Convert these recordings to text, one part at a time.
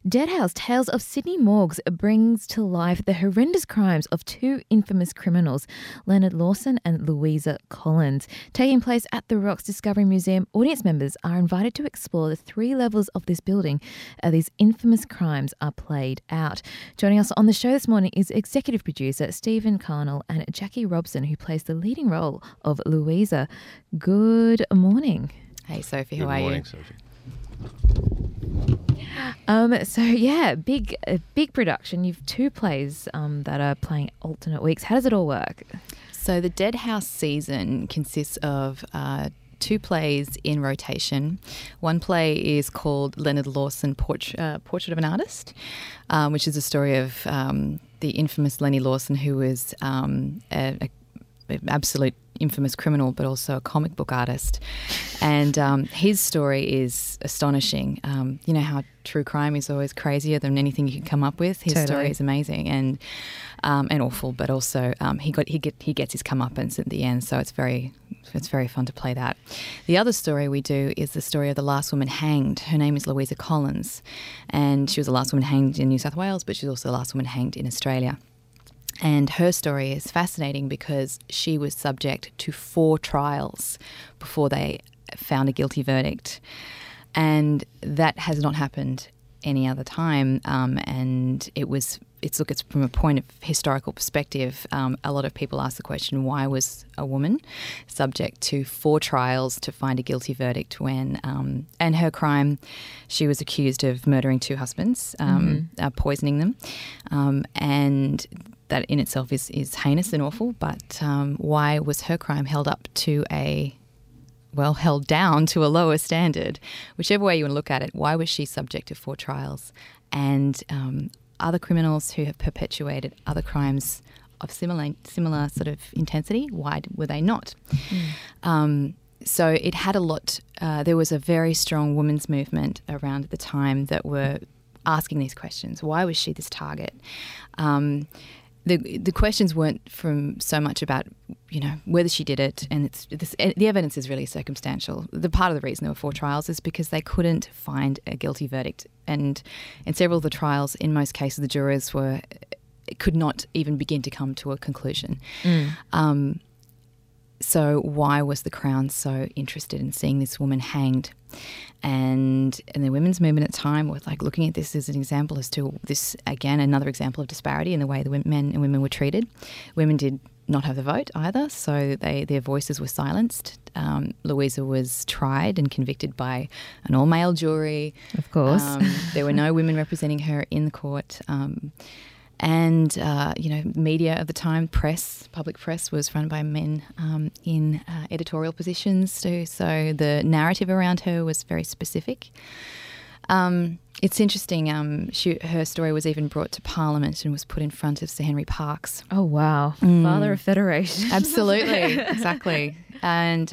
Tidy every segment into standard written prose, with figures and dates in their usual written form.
Deadhouse Tales of Sydney Morgues brings to life the horrendous crimes of two infamous criminals, Leonard Lawson and Louisa Collins. Taking place at the Rocks Discovery Museum, audience members are invited to explore the three levels of this building as these infamous crimes are played out. Joining us on the show this morning is executive producer Stephen Carnell and Jackie Robson, who plays the leading role of Louisa. Good morning. Hey, Sophie, how are you? Good morning, Sophie. Big production. You've two plays that are playing alternate weeks. How does it all work? So the Deadhouse season consists of two plays in rotation. One play is called Leonard Lawson, Portrait of an Artist, which is a story of the infamous Lenny Lawson, who was an absolute infamous criminal, but also a comic book artist. And his story is astonishing. You know how true crime is always crazier than anything you can come up with. His story is amazing and awful, but also he gets his comeuppance at the end. So it's very fun to play that. The other story we do is the story of the last woman hanged. Her name is Louisa Collins, and she was the last woman hanged in New South Wales, but she's also the last woman hanged in Australia. And her story is fascinating because she was subject to 4 trials before they found a guilty verdict. And that has not happened any other time. And it's from a point of historical perspective. A lot of people ask the question, why was a woman subject to 4 trials to find a guilty verdict when, and her crime, she was accused of murdering 2 husbands, poisoning them. And that in itself is heinous and awful, but why was her crime held down to a lower standard? Whichever way you want to look at it, why was she subject to 4 trials? And other criminals who have perpetuated other crimes of similar sort of intensity, why were they not? So it had a lot. There was a very strong women's movement around the time that were asking these questions. Why was she this target? The questions weren't from so much about, whether she did it, and the evidence is really circumstantial. The part of the reason there were 4 trials is because they couldn't find a guilty verdict, and in several of the trials, in most cases, the jurors could not even begin to come to a conclusion. So why was the Crown so interested in seeing this woman hanged? And the women's movement at the time was like looking at this as an example as to this, again, another example of disparity in the way the men and women were treated. Women did not have the vote either, so their voices were silenced. Louisa was tried and convicted by an all-male jury. Of course. There were no women representing her in the court. And, media at the time, public press was run by men in editorial positions. So the narrative around her was very specific. It's interesting, her story was even brought to Parliament and was put in front of Sir Henry Parkes. Oh, wow. Father of Federation. Absolutely, exactly. And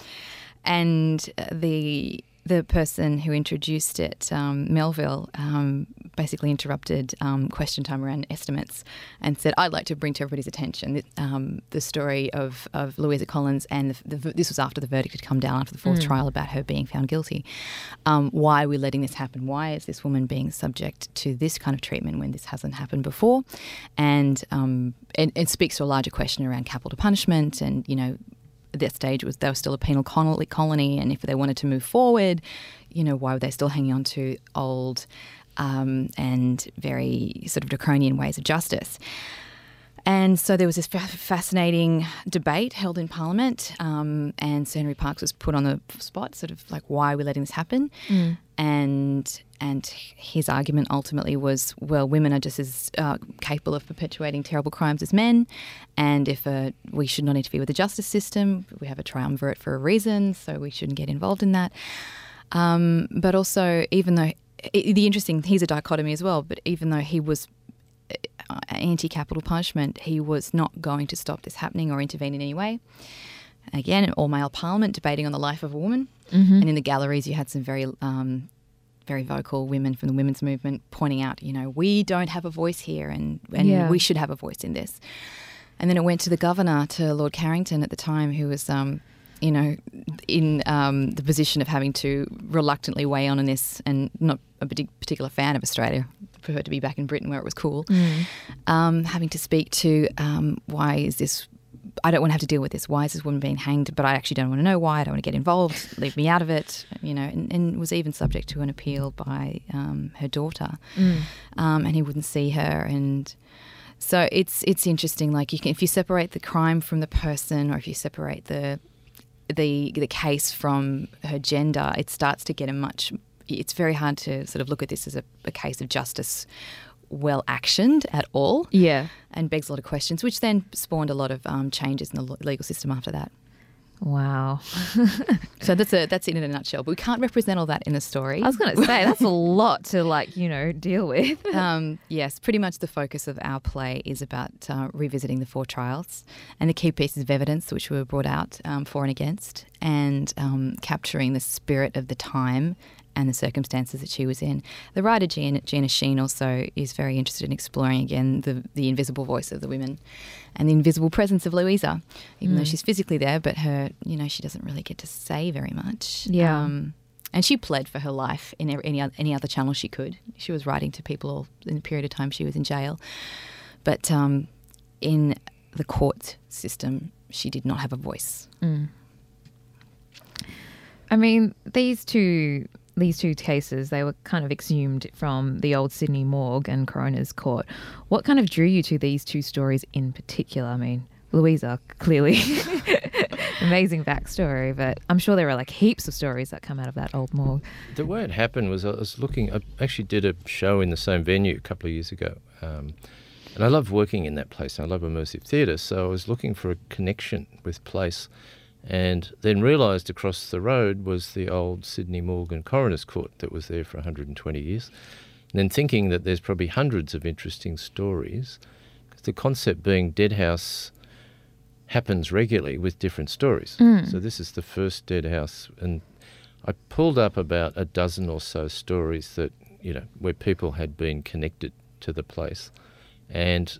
the person who introduced it, Melville, basically interrupted question time around estimates and said, I'd like to bring to everybody's attention the story of Louisa Collins, and this was after the verdict had come down after the 4th trial about her being found guilty. Why are we letting this happen? Why is this woman being subject to this kind of treatment when this hasn't happened before? And it speaks to a larger question around capital punishment and, at that stage they were still a penal colony, and if they wanted to move forward, why were they still hanging on to old and very sort of draconian ways of justice? And so there was this fascinating debate held in Parliament, and Sir Henry Parkes was put on the spot, sort of like, why are we letting this happen? And his argument ultimately was, well, women are just as capable of perpetuating terrible crimes as men, and if we should not interfere with the justice system, we have a triumvirate for a reason, so we shouldn't get involved in that. But also, even though here's a dichotomy as well, but even though he was anti-capital punishment, he was not going to stop this happening or intervene in any way. Again, an all-male parliament debating on the life of a woman, and in the galleries you had some very vocal women from the women's movement pointing out, we don't have a voice here, and we should have a voice in this. And then it went to the governor, to Lord Carrington at the time, who was in the position of having to reluctantly weigh on this and not a particular fan of Australia. Preferred to be back in Britain where it was cool. Having to speak to why is this? I don't want to have to deal with this. Why is this woman being hanged? But I actually don't want to know why. I don't want to get involved. Leave me out of it. And was even subject to an appeal by her daughter, and he wouldn't see her. And so it's interesting. Like if you separate the crime from the person, or if you separate the case from her gender, it starts to get it's very hard to sort of look at this as a case of justice well actioned at all. Yeah. And begs a lot of questions, which then spawned a lot of changes in the legal system after that. Wow. So that's it in a nutshell. But we can't represent all that in the story. I was going to say, that's a lot to deal with. Yes, pretty much the focus of our play is about revisiting the 4 trials and the key pieces of evidence which were brought out for and against, and capturing the spirit of the time and the circumstances that she was in. The writer Gina Sheen also is very interested in exploring again the invisible voice of the women and the invisible presence of Louisa, even though she's physically there, but her, she doesn't really get to say very much. Yeah. And she pled for her life in any other channel she could. She was writing to people in the period of time she was in jail. But in the court system, she did not have a voice. I mean, these two cases, they were kind of exhumed from the old Sydney morgue and coroner's court. What kind of drew you to these 2 stories in particular? I mean, Louisa, clearly amazing backstory, but I'm sure there are like heaps of stories that come out of that old morgue. The way it happened was I actually did a show in the same venue a couple of years ago. And I love working in that place. I love immersive theatre, so I was looking for a connection with place, and then realised across the road was the old Sydney morgue and coroner's court that was there for 120 years. And then thinking that there's probably hundreds of interesting stories, because the concept being dead house happens regularly with different stories. So this is the first dead house, and I pulled up about a dozen or so stories that, where people had been connected to the place, and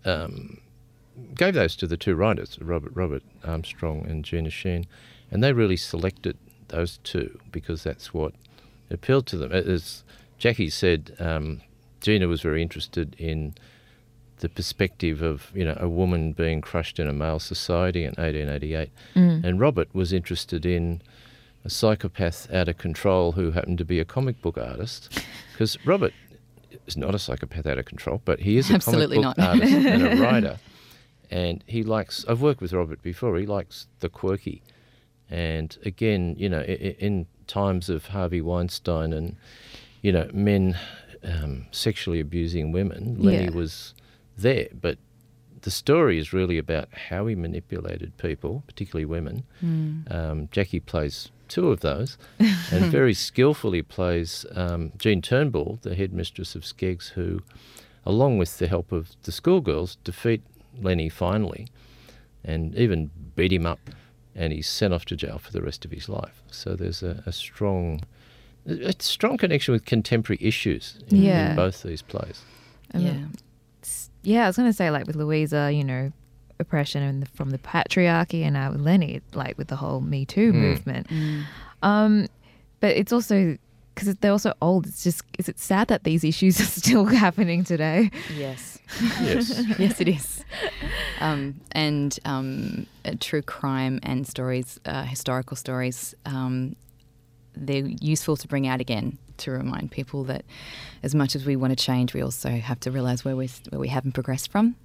gave those to the 2 writers, Robert Armstrong and Gina Sheen, and they really selected those 2 because that's what appealed to them. As Jackie said, Gina was very interested in the perspective of a woman being crushed in a male society in 1888, and Robert was interested in a psychopath out of control who happened to be a comic book artist, because Robert is not a psychopath out of control, but he is a comic book artist and a writer. And I've worked with Robert before, he likes the quirky. And again, in times of Harvey Weinstein and, men sexually abusing women, Lenny was there. But the story is really about how he manipulated people, particularly women. Jackie plays 2 of those and very skillfully plays Jean Turnbull, the headmistress of Skeggs, who, along with the help of the schoolgirls, defeat Lenny finally and even beat him up, and he's sent off to jail for the rest of his life. So there's a strong connection with contemporary issues in both these plays. I was going to say, like with Louisa, oppression from the patriarchy, and now with Lenny, like with the whole Me Too movement. But it's also, because they're also old, is it sad that these issues are still happening today? Yes. Yes, it is. And true crime and stories, historical stories, they're useful to bring out again to remind people that as much as we want to change, we also have to realise where we haven't progressed from.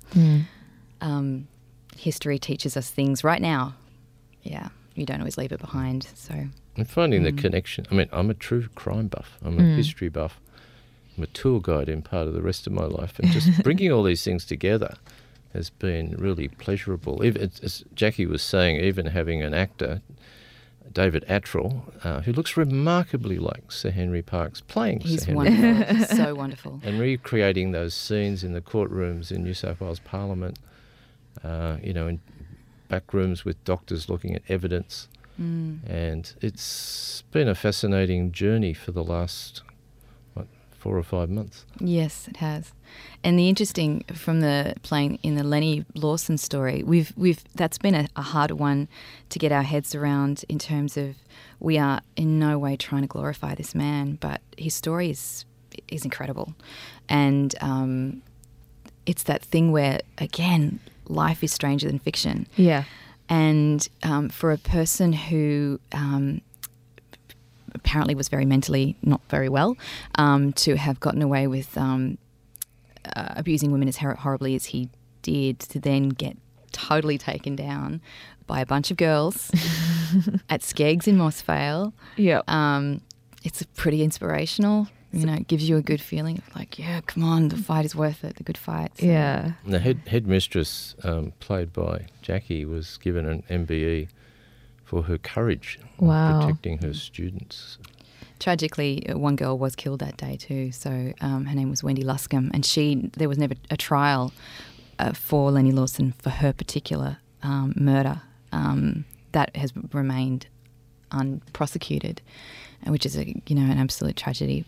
History teaches us things right now. Yeah, you don't always leave it behind. So I'm finding the connection. I mean, I'm a true crime buff. I'm a history buff. I'm a tour guide in part of the rest of my life, and just bringing all these things together has been really pleasurable. As Jackie was saying, even having an actor, David Attrell, who looks remarkably like Sir Henry Parkes, playing He's Sir Henry wonderful. Parkes. He's so wonderful. And recreating those scenes in the courtrooms in New South Wales Parliament, in back rooms with doctors looking at evidence. And it's been a fascinating journey for the last 4 or 5 months. Yes, it has. And the interesting from the playing in the Lenny Lawson story, we've that's been a harder one to get our heads around, in terms of we are in no way trying to glorify this man, but his story is is incredible. And it's that thing where, again, life is stranger than fiction. Yeah. And for a person who apparently was very mentally not very well, to have gotten away with abusing women as horribly as he did, to then get totally taken down by a bunch of girls at Skeggs in Mossvale. Yeah. It's pretty inspirational. You know, it gives you a good feeling of like, yeah, come on, the fight is worth it, the good fight. So. Yeah. And the headmistress, played by Jackie, was given an MBE for her courage in Wow. protecting her students. Tragically, one girl was killed that day too. So her name was Wendy Luscombe, and there was never a trial for Lenny Lawson for her particular murder. That has remained unprosecuted, which is an absolute tragedy.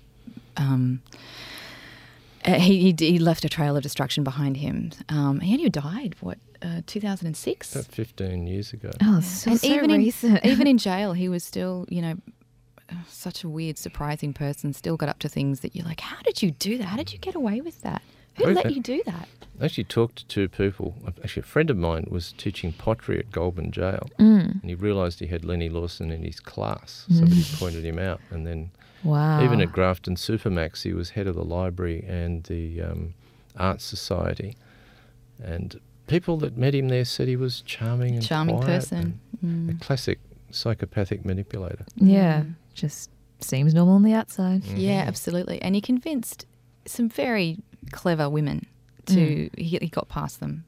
He left a trail of destruction behind him. He only died, 2006? About 15 years ago. Oh, so recent. Even in jail, he was still, such a weird, surprising person, still got up to things that you're like, how did you do that? How did you get away with that? Who let you do that? I actually talked to two people. Actually, a friend of mine was teaching pottery at Goulburn Jail, Mm. and he realised he had Lenny Lawson in his class. Somebody pointed him out, and then Wow. even at Grafton Supermax, he was head of the library and the Arts Society, and people that met him there said he was charming and quiet person. and a classic psychopathic manipulator. Yeah. Just seems normal on the outside. Yeah, absolutely. And he convinced some very clever women to he got past them.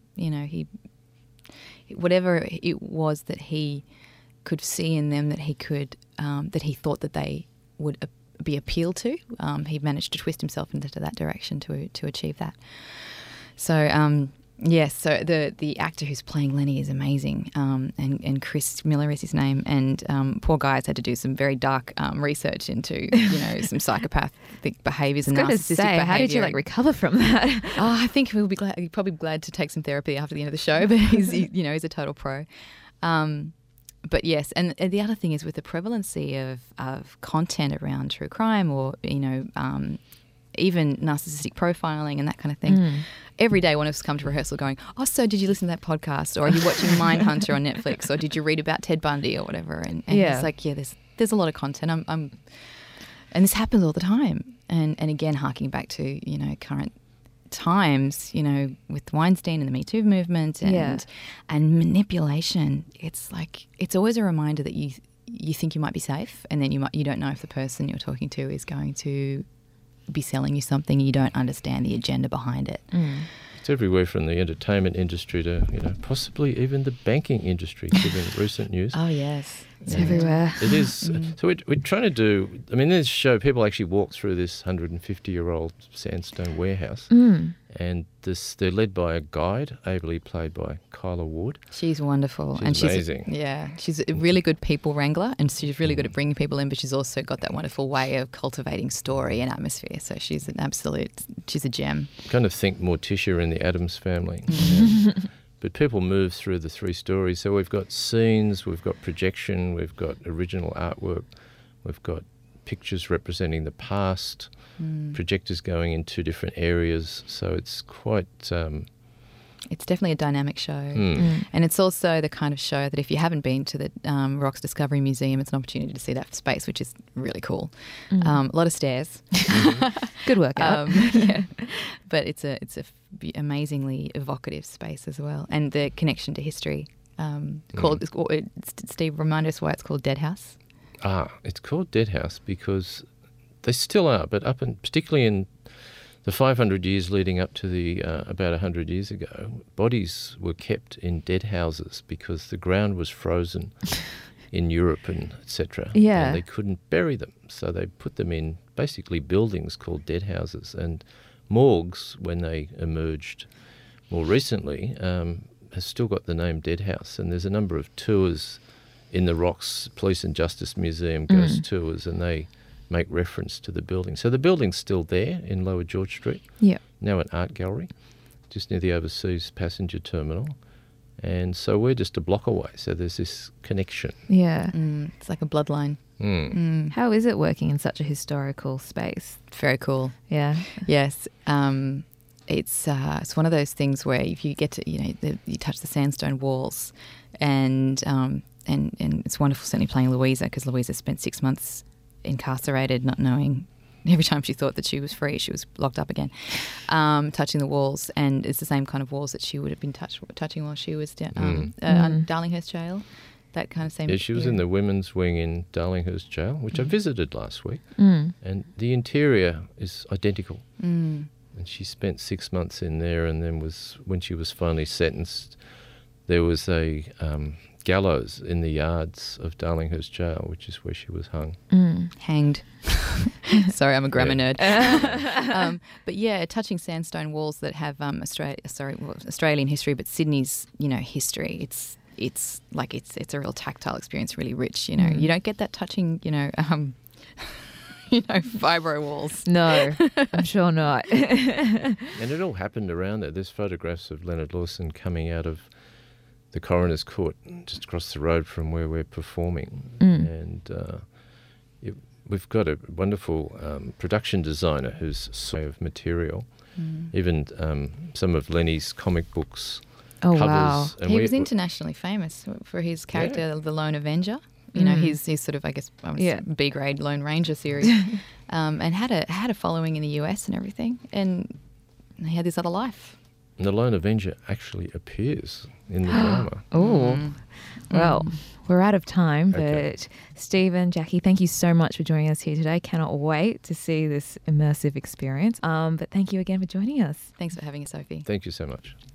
Whatever it was that he could see in them, that he could that he thought that they would be appealed to, he managed to twist himself into that direction to achieve that. So yes, so the actor who's playing Lenny is amazing, and Chris Miller is his name, and poor guy's had to do some very dark research into some psychopathic behaviours and narcissistic behaviour. How did you recover from that? I think he'll be probably glad to take some therapy after the end of the show, but he's a total pro. But yes, and the other thing is with the prevalency of content around true crime or even narcissistic profiling and that kind of thing. Every day one of us come to rehearsal going, oh, so did you listen to that podcast, or are you watching Mindhunter on Netflix, or did you read about Ted Bundy or whatever? And it's like, yeah, there's a lot of content. And this happens all the time. And again, harking back to, current times, with Weinstein and the Me Too movement and manipulation, it's like, it's always a reminder that you think you might be safe, and then you don't know if the person you're talking to is going to be selling you something. You don't understand the agenda behind it. It's everywhere from the entertainment industry to possibly even the banking industry, given recent news. Oh yes, It's everywhere. It is. So we're trying to do. I mean, this show, people actually walk through this 150-year-old sandstone warehouse, and they're led by a guide, ably played by Kyla Ward. She's wonderful, She's amazing. She's a really good people wrangler, and she's really good at bringing people in. But she's also got that wonderful way of cultivating story and atmosphere. So she's she's a gem. Kind of think Morticia in the Addams Family. Yeah. But people move through the three stories. So we've got scenes, we've got projection, we've got original artwork, we've got pictures representing the past, projectors going in two different areas. So it's quite... it's definitely a dynamic show. And it's also the kind of show that if you haven't been to the Rocks Discovery Museum, it's an opportunity to see that space, which is really cool. A lot of stairs. Good workout. But it's a amazingly evocative space as well, and the connection to history. Steve, remind us why it's called Dead House. It's called Dead House because they still are, but particularly in the 500 years leading up to the about 100 years ago, bodies were kept in dead houses because the ground was frozen in Europe and etc. Yeah. And they couldn't bury them, so they put them in basically buildings called dead houses. And morgues, when they emerged more recently, has still got the name Dead House. And there's a number of tours in the Rocks Police and Justice Museum, ghost tours, and they make reference to the building. So the building's still there in Lower George Street. Yeah. Now an art gallery, just near the overseas passenger terminal. And so we're just a block away. So there's this connection. Yeah. It's like a bloodline. How is it working in such a historical space? Very cool. Yeah. Yes. It's one of those things where if you get to, you touch the sandstone walls and it's wonderful certainly playing Louisa, because Louisa spent 6 months incarcerated, not knowing. Every time she thought that she was free, she was locked up again, touching the walls. And it's the same kind of walls that she would have been touching while she was on Darlinghurst Jail. That kind of same. Yeah, she was in the women's wing in Darlinghurst Jail, which I visited last week. And the interior is identical. And she spent 6 months in there, and then when she was finally sentenced, there was a gallows in the yards of Darlinghurst Jail, which is where she was hung. Hanged. Sorry, I'm a grammar nerd. But yeah, touching sandstone walls that have Australian history, but Sydney's history. It's a real tactile experience, really rich. You don't get that touching. Fibro walls. No, I'm sure not. And it all happened around there. There's photographs of Leonard Lawson coming out of the coroner's court just across the road from where we're performing. And we've got a wonderful production designer who's so of material. Even some of Lenny's comic books covers. Wow. And He was internationally famous for his character, the Lone Avenger. He's sort of, I guess, B-grade Lone Ranger series, and had a following in the US and everything, and he had this other life. And the Lone Avenger actually appears in the drama. Well, we're out of time, Okay. but Stephen, Jackie, thank you so much for joining us here today. Cannot wait to see this immersive experience. But thank you again for joining us. Thanks for having us, Sophie. Thank you so much.